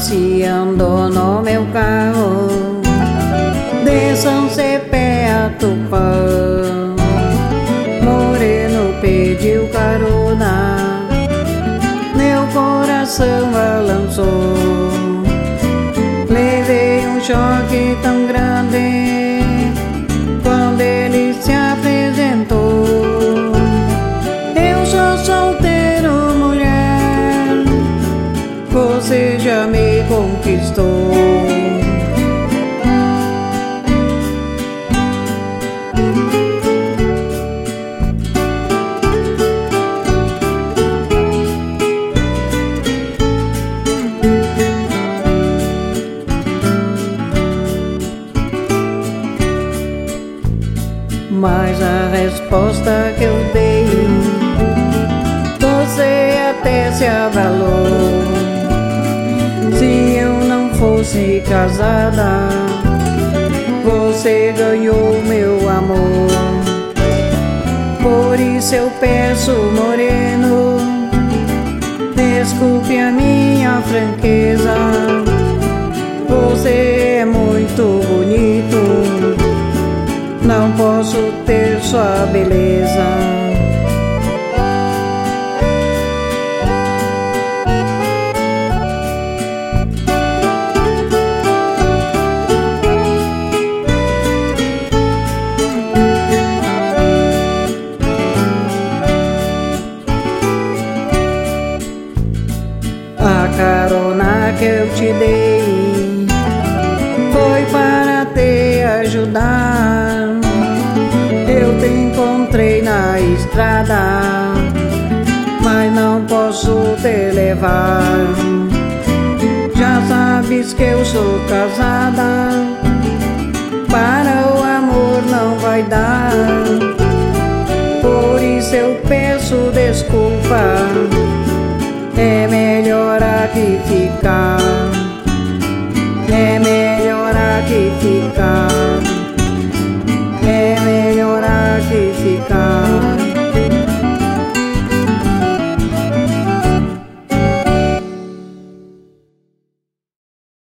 passeando no meu carro de São Cepé a Tupã. Moreno pediu carona, meu coração balançou. Levei um choque tão grande quando ele se apresentou. Eu sou solteiro, mulher, você já me conquistou. Mas a resposta que eu dei, você até se abalou. Se eu não fosse casada, você ganhou meu amor. Por isso eu peço, moreno, desculpe a minha franqueza. Você é muito bonito, não posso ter sua beleza. A carona que eu te dei foi para te ajudar. Eu te encontrei na estrada, mas não posso te levar. Já sabes que eu sou casada, para o amor não vai dar. Por isso eu peço desculpa, é melhor aqui ficar.